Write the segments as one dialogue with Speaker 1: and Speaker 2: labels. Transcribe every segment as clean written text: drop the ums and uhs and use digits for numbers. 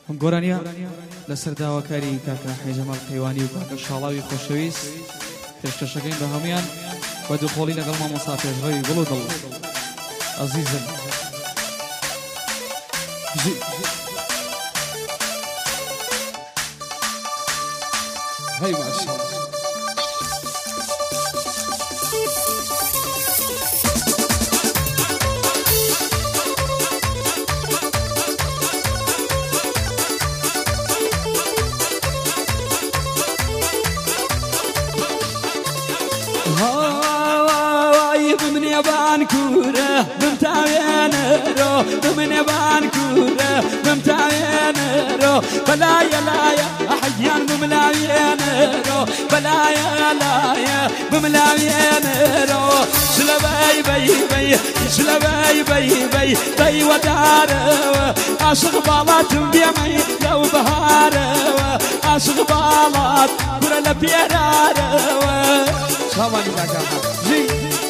Speaker 1: هم گۆرانیە لەسەر داواکاری کاکە حەیجەماڵ قەیوانی و کاکە شاڵاوی خۆشەویست پێشکەشەکەین بە هەمویان بە دووخۆڵی لەگەڵ مامۆستا پێشڕەوی گوڵ و دڵ عەزیزم هەی ماشاءالله
Speaker 2: بانكورة بمتاوينرو بمن بانكورة بمتاوينرو بلايا لايا أحيان بملاوينرو بلايا لايا بملاوينرو شلباي باي باي شلباي باي باي باي ودارو عاشق بالات بيمي لو بهارو عاشق بالات كرة لبيرارو
Speaker 1: شاماني كاكا
Speaker 2: جي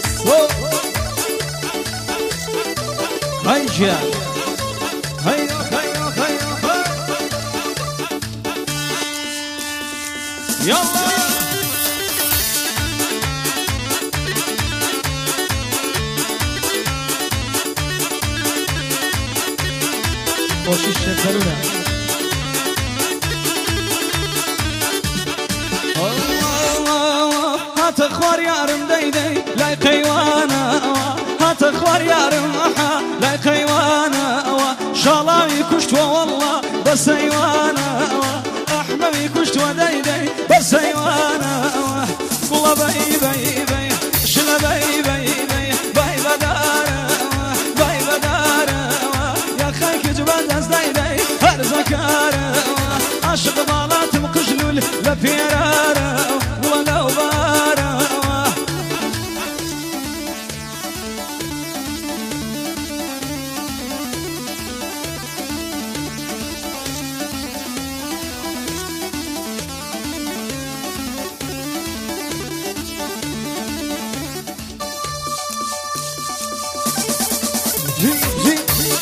Speaker 1: هاي جيان
Speaker 2: هاي هاي هاي يلا
Speaker 1: خوشی شکرونه
Speaker 2: هات خوار يارم ديدي لا قيوانا هات خوار يارم لا قيوانا شالاوي كشت والله بس ايوانا احموي كشت وديدي بس ايوانا والله باي باي باي شلا باي باي باي باي بدارا باي بدارا يا خاك جبال دز ديدي هر زكارا عاشق بالات مقجلول لبيرارا ولو بارا جي جي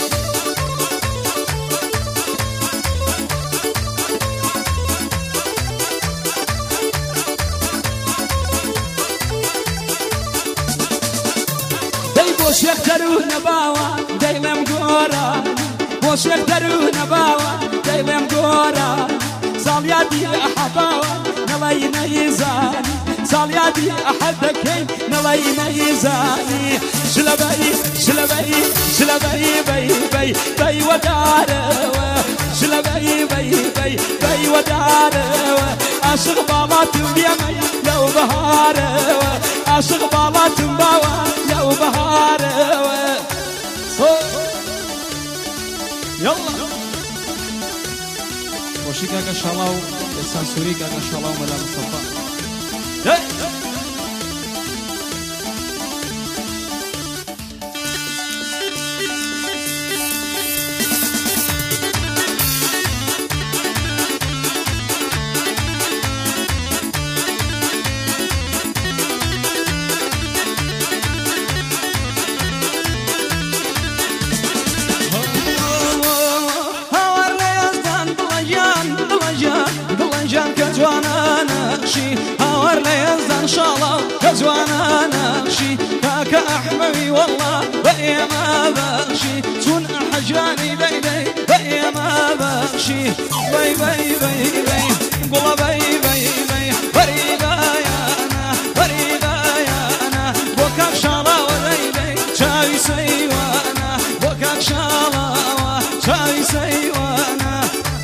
Speaker 2: بوش يقدرون باوا دايما مقورا بوش يقدرون باوا دايما مقورا صالياتي أحباوا نلاينا يزاني صالياتي أحبكين نلاينا يزاني شلبي شلبي شلبي بي بي بي وداروا شلبي بي بي بي وداروا عاشق بالات بيمي لو بهاروا عاشق بالات باوا لو بهاروا يلا
Speaker 1: خوشی کاکە شاڵاو سانسوری کاکە شاڵاو مەلا مستەفا
Speaker 2: كجوانا نقشي هاور ليزدان شالا كجوانا نقشي كاك أحموي والله بقي ما بخشي تون حجاني بيدي بقي ما بخشي بي بي بي بي قولا بي بي بي بريدا يا أنا بريدا يا أنا بوكاك شالا وليدي شاوي سيوانا بوكاك شالا شاوي سيوانا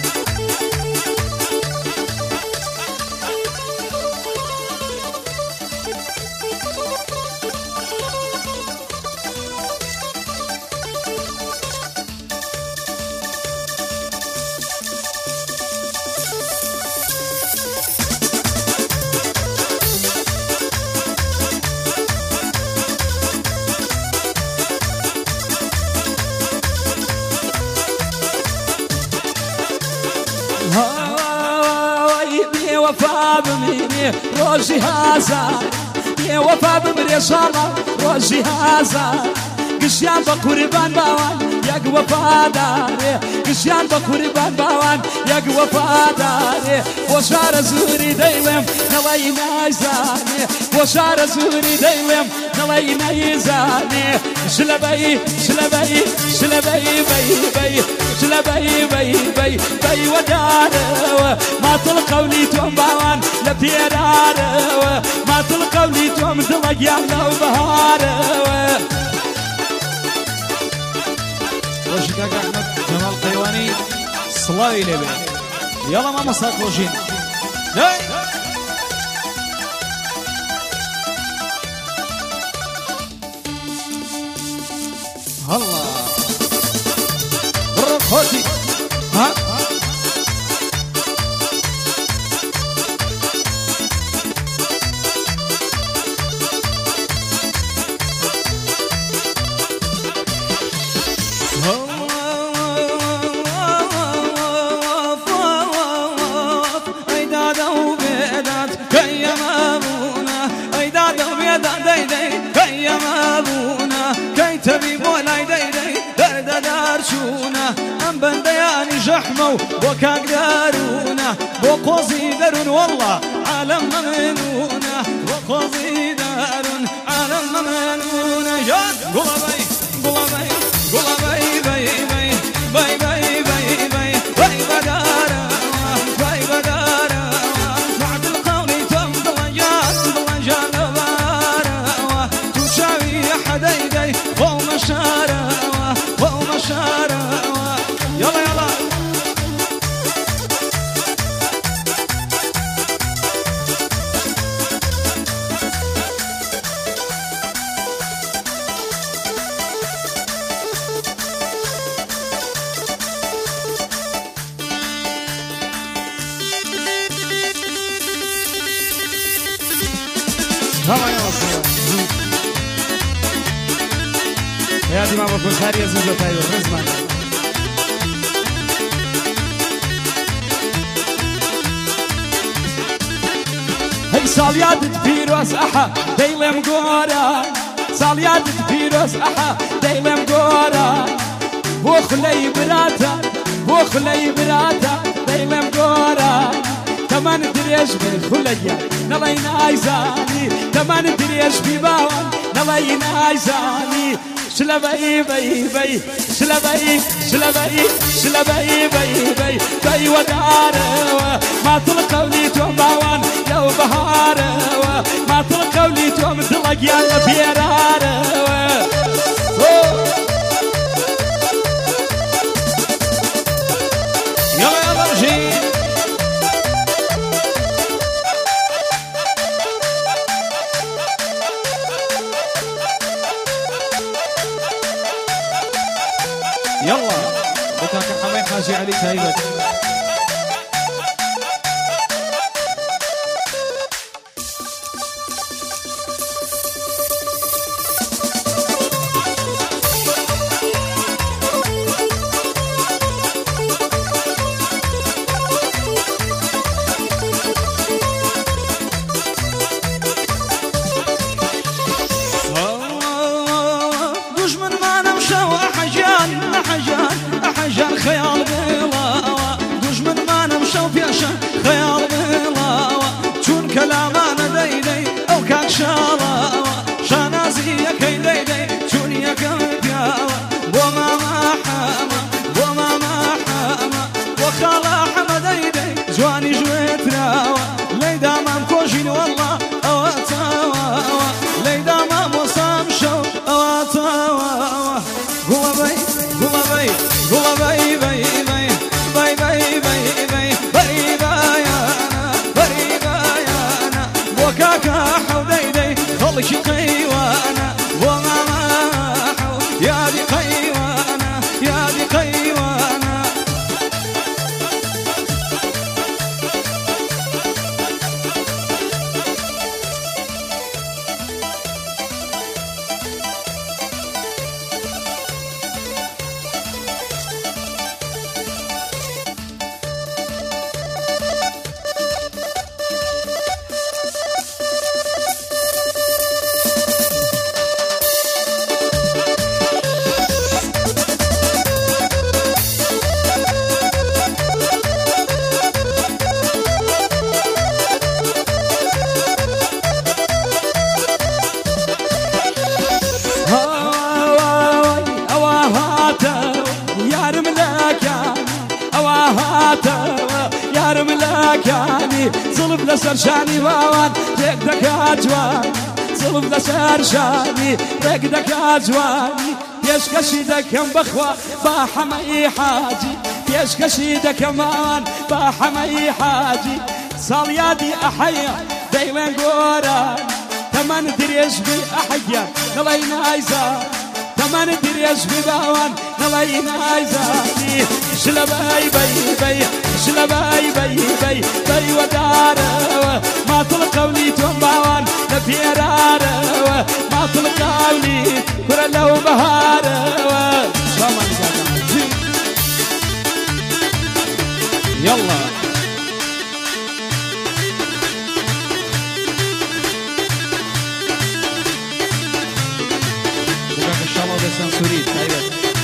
Speaker 2: وفا بميني روجي هازا يا وفا بمري شالا روجي هازا قشيان بقربان باوان یەک وەفادارێ گشتیان بە قوربان باوان یەک وەفادارێ بۆ شارە زوری دەیڵێم نەڵی نایزانێ بۆ شارە زوری دەیڵێم نەڵی نەیزانێ شلەبەی شلەبەی شلەبەی بەی بەی شلەبەی بەی بەی بەی وەدارەوە ماتڵ قەولی تۆم باوان لە پێرارەوە ماتڵ قەولی تۆم دڵە گیان لەو بەهارەوە
Speaker 1: ڕۆژی کاکە ئەحمەد جەمال قەیوانی سڵاوی لێبێ یاڵا مامۆستا کۆژین هەڵا بڕۆ خۆتی ها
Speaker 2: ئەم بەندەیانی ژەحمە و بۆ کاک دارونە بۆ قۆزی دەرون وەڵڵا عالەم مەمنونە بۆ قۆزی دارون عالەم مەمنونە یان گوڵەبەی گوڵەبەی گوڵەبەی بەی بەی بەی بەی بەی بەی بەی بەدارەوە بەی بەدارەوە معدل قەوڵی تۆم دڵەنجان دڵەنجان لەبارەوە توو چاوی حەدەی دەی بۆ مەشارەوە بۆ مەشارەوە يلا يلا
Speaker 1: يا دي ما بكون هاري زوجة تايو رزمان
Speaker 2: هي صاليادت فيروس أحا ديلم قورا صاليادت فيروس أحا ديلم قورا وخلي براتا وخلي براتا ديلم قورا كمان دريش بالخلية نلاين عايزاني كمان دريش بباوان نلاين عايزاني شلبي بي بي شلبي شلبي شلبي بي بي بي ودارة ما تلقوا لي توم باوان لو بهارة ما تلقوا لي توم دلق يا بيرارة
Speaker 1: يلا يا برجي يلا بكاك حمي حاجي علي تايبت
Speaker 2: أحجان خيال بلاوة دجمن ما نمشو بيشان خيال بلاوة چون كلامان دي دي أو كاك شالاوة شانازي يكي دي دي چون يكم بياوة وما ما حاما وما ما حاما وخالا حما دي دي جواني جويت راوة ليدا ما مكوشين والله أواتاوة ليدا ما مصام شو أواتاوة قوة بي قوة بي وكاكا حوديدي خلك قيوانا وما ماحو يا دي قيوانا يا دي قيوانا هاتەوە یارم لاکانی زڵب لەسەر شانی باوان ڕێک دەکات جوان زڵب لەسەر شانی ڕێک دەکات جوانی پێشکەشی دەکەم بەخوا با حەمەی حاجی پێشکەشی دەکەمان با حەمەی حاجی ساڵیادی ئەحەیە دەیڵێن گۆران تەمەن درێژ بی ئەحەگیان نەڵی نایزان تەمەن درێژ بی باوان نەڵی نایزانی شلە بەی بەی بەی شلە بەی بەی بەی بەی وەدارەوە ماتڵ قەولی تۆم باوان لە پێرارەوە ماتڵ قەولی کورە لەو بەهارەوە يلا بقاك ان شاء الله بسان سوريد طيبت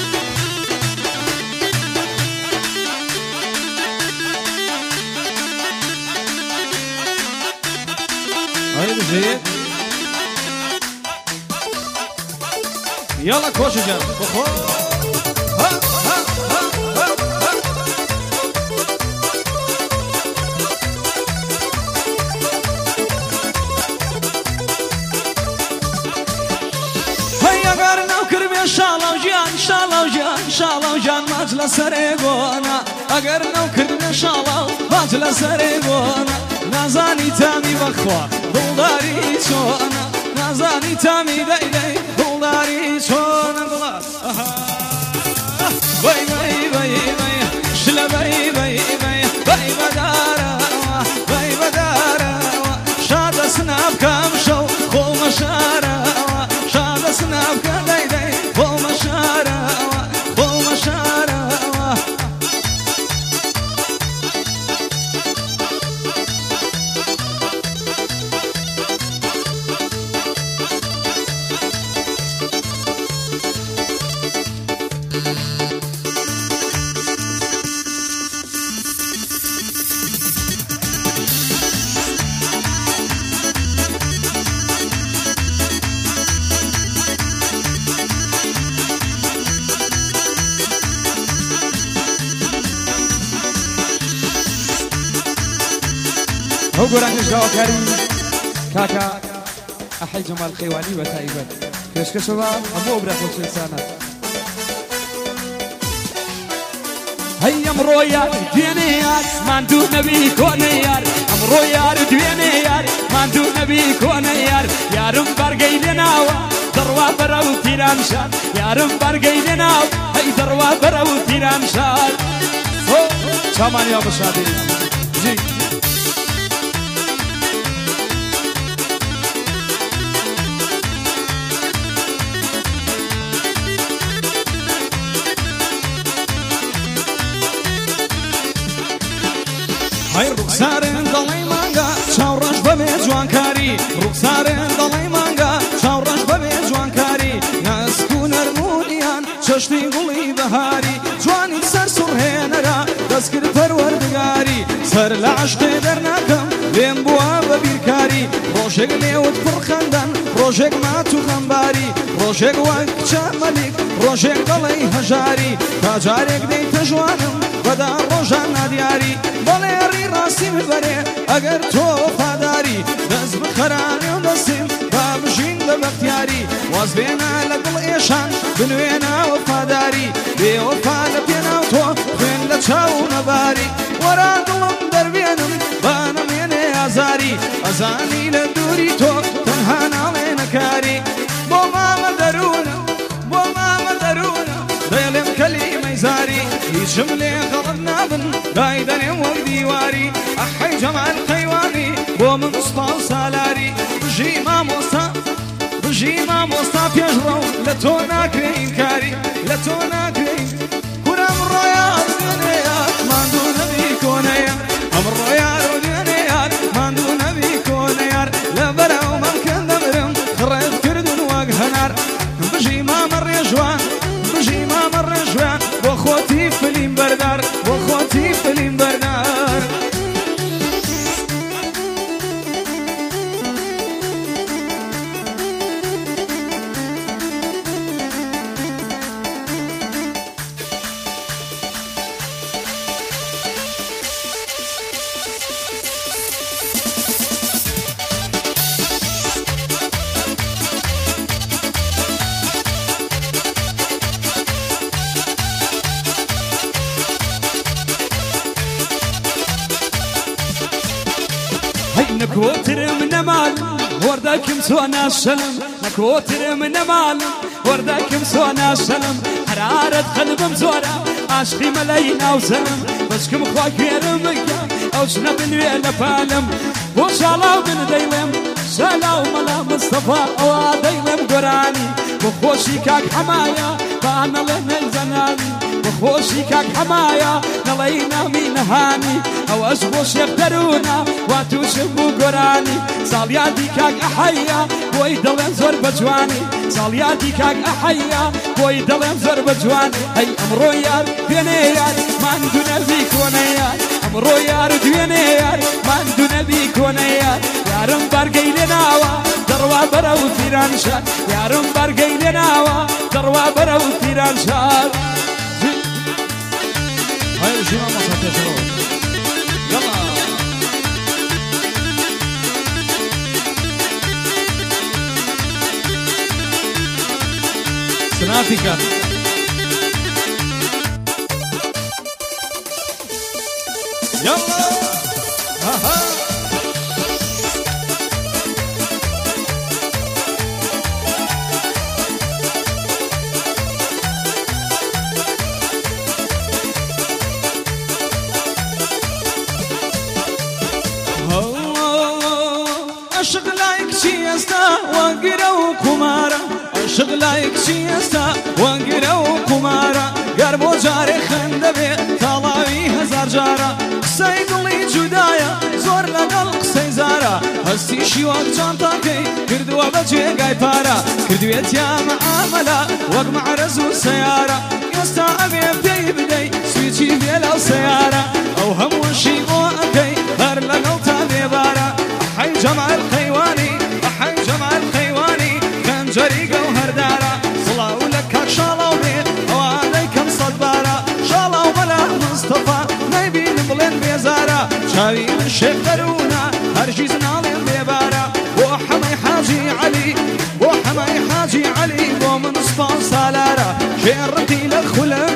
Speaker 2: هاي بزيد يلا كوش جان بخور شاڵاو جان ماچ لە سەرێ بۆنا ئەگەر نەوکردنە شاڵاو ماچ لە سەرێ بۆنا نازانی تامی بەخوا دڵداری چۆنە نازانی تامی دەیدەی دڵداری چۆنە دڵات بەی بەی بەی بەی شلە بەی بەی بەی بەی بەدارەوە بەی بەدارەوە شادە سنابکەم شەو خۆمە شارەوە شادە سنابکە دەیدەی خۆمە شارەوە هو قرانش دواكاري كاكا أحي جمال خيواني وتايبت كشك شباب أبو أبرك وشلسانا هيا مرويار دوينيار ماندو نبي كونيار مرويار دوينيار ماندو نبي كونيار يارم برقي لناوا دروا برو تيران شاد يارم برقي لناوا هي دروا برو تيران شاد شامان يا بشادي جي هاي رخسارن دڵی مانگا چاوڕەش بەبێ جوانکاری رخسارن دڵی مانگا چاوڕەش بەبێ جوانکاری نەسک و نەرمونیان چەشتی گوڵی بەهاری جوانی سەر سوڕهێنەرا دەستکرد پەروەردگاری سەر لە عەشقێ دەرناکەم لێم بووە بە بیرکاری ڕۆژێک لێوت پڕ خەندەن ڕۆژێک مات و خەمباری ڕۆژێک وەک کچە مەلیک ڕۆژێک دەڵێی هەژاری تا جارێک دەیتە جوانم بەدا ڕۆژان نادیاری بەڵێ ڕی ڕاستی ببەرێ ئەگەر تۆ وەفاداری دەست بخەرانێ و دەستیم با بژین بە بەختیاری واز بێنە لە دڵ ئێشان بنوێنە وەفاداری بێوەفا لە پێناو تۆ خوێن لە چاو نەباری وەرا دڵم دەربێنم با نەمێنێ ئازاری ئەزانی لە دووری تۆ تەنها ناڵێنەکاری بۆ مامە دەروونە بۆ مامە دەروونە دەیڵێم کەلیمەی زاری هیچم لێ غەڵت نابن دای دەنێم وەک دیواری ئەحەی جەمال قەیوانی بۆ من سوپا و سالاری بژی مامۆستا پێشڕەو لە تۆ ناکرێ ئینکاری لە تۆ ناکرێ کورەم ڕۆیار دوێنێیار ماندوو نەبی کۆنەیە ئەم ڕۆیار و دوێنێیار ماندوو نەبی کۆنەیار لە بەرەو مەمکەن دەبرم ڕێت کردن وەک هەنار بژی مامە ڕێژوان بژی مامە ڕێژوان بۆ خۆتی فلیم بەردار بۆ خۆتی فلیم بەردار نكوتر من مال ورداكم سونا السلم نكوتر من مال ورداكم سونا السلم حرارة قلبم زورا عاشقي ملاينا وسلم بسكم خواك يرمك او سنب الويل فالم وشالا بن ديلم سلام ملا مصطفى او ديلم قراني بخوشي كاك حمايا فانا لنا الزناني بخوشي كاك حمايا نلينا من هاني او اشبو شيخ درونا واتو شبو قراني صالياتي كاك احيا بوي دلم زور بجواني صالياتي كاك احيا بوي دلم زور بجواني اي امرو يار بيني يار ما ندو نبي كوني يار امرو يار دويني يار ما ندو نبي كوني يار يارم برقي لناوا دروا برو تيران شار يارم برقي لناوا دروا برو تيران شار
Speaker 1: هاي شو ما صارت شنو يلا سنافيكا
Speaker 2: يلا ها شغلايك شيستا وانقروا كمارا شغلايك شيستا وانقروا كمارا قربو جاري خندبي طلاوي هزار جارا سيدلي جدايا زور لقلق سيزارا هستي شيوك جانتاكي كردوا بجي قاي بارا كردويت يا معاملة وق معرزو سيارة يستا أبي بدي بدي سويتي بيلا سيارة أو هم وشي وأكي هر لقلتا بيبارا حي جمع الخيواني حي جمع الخيواني خنجري جوهر دارا صلاو لك شالاو بيت وعليكم صدبارا شالاو ملا مصطفى نبي نبلن بيزارا شاوي من الشيخ درونا هرجيز نالين بيبارا وحمي حاجي علي وحمي حاجي علي ومن صفان سالارا شيرتي للخلق